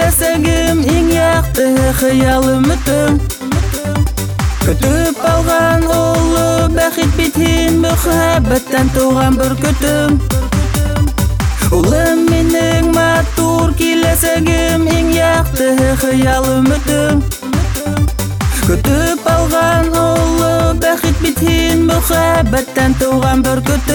келесегім ең яқты хыялым үтім. Күтіп алған олы бәхет бетен мұхаббаттан туған бір күтім. Улым менің матур келесегім ең яқты хыялым үтім. Күтіп алған олы бәхет бетен мұхаббаттан туған бір күтім.